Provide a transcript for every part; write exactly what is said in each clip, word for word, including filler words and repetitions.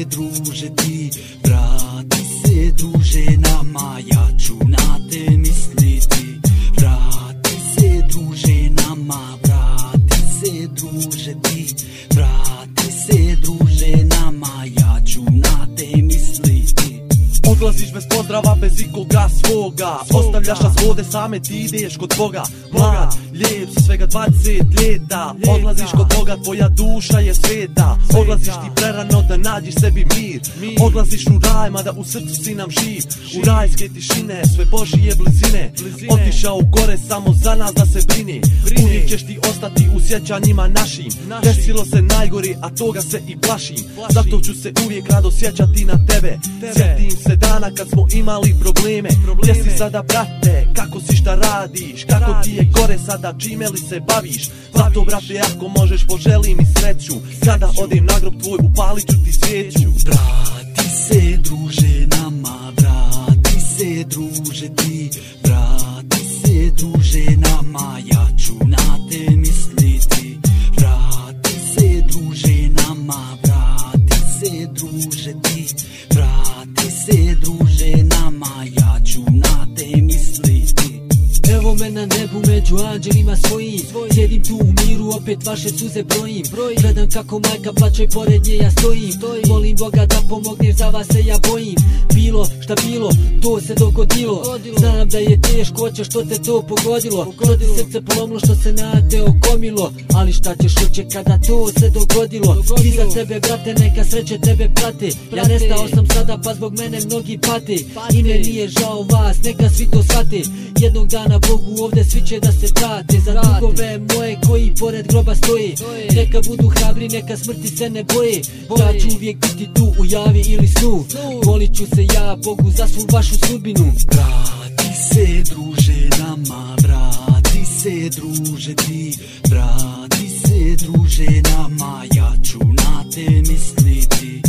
druže ti, vrati se druže nama, ja ću na te misliti. Vrati se druže nama, vrati se druže ti, vrati se druže nama, ja ću na te misliti. Odlaziš bez pozdrava, bez ikoga svoga, ostavljaš nas vode, same ti ideš kod Boga. Mlad, lijep, sa svega dvadeset ljeta, odlaziš kod Boga, tvoja duša je sveta. Odlaziš ti prerano da nađiš sebi mir, odlaziš u raj, mada u srcu si nam živ. U rajske tišine, sve Božije blizine, otišao gore samo za nas da se brini. Uvijek ćeš ti ostati u sjećanjima našim, desilo se najgori, a toga se i plašim. Zato ću se uvijek rado sjećati na tebe. Sjetim se dana kad smo imali probleme. Gdje si sada, brate, kako si, šta radiš, kako ti je gore sada, čime li se baviš? Zato, brate, ako možeš, poželi mi sreću, kada odem na grob tvoj, upalit ću ti svijeću. Vrati se druže nama, vrati se druže ti, vrati se druže nama, ja ću na te misliti. Vrati se druže nama, vrati se druže ti, vrati se druže nama, ja ću na te misliti. Evo me na nebu među anđelima svojim, sjedim tu u miru, opet vaše suze brojim. Gledam kako majka plače i pored nje ja stojim. Molim Boga da pomogneš, za vas se ja bojim. Bilo šta bilo, to se dogodilo. Znam da je teško, oće što te to pogodilo, što ti srce polomilo, što se na te okomilo. Ali šta ćeš, oće kada to se dogodilo. Ti za tebe, brate, neka sreće tebe prate. Ja nestao sam sada pa zbog mene mnogi pate. I ne nije žao vas, neka svi to shvate. Jednog dana Bogu ovdje svi će da se vrate. Za drugove moje koji pored groba stoje, neka budu hrabri, neka smrti se ne boje. Ja ću uvijek biti tu u javi ili snu, molit ću se ja Bogu za svu vašu sudbinu. Vrati se druže nama, vrati se druže ti, vrati se druže nama, ja ću na te misliti.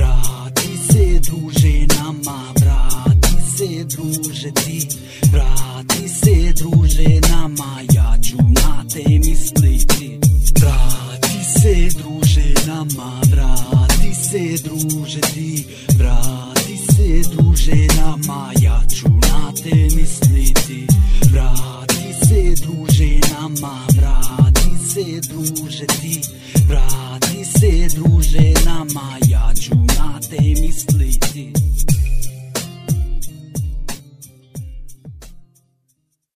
Vrati se druže nama, vrati se druže ti, vrati se druže nama, ja ću na te misliti. Vrati se druže nama, vrati se druže ti, vrati se druže nama, ja ću na te misliti. Vrati se druže nama, vrati se druže ti, vrati se druže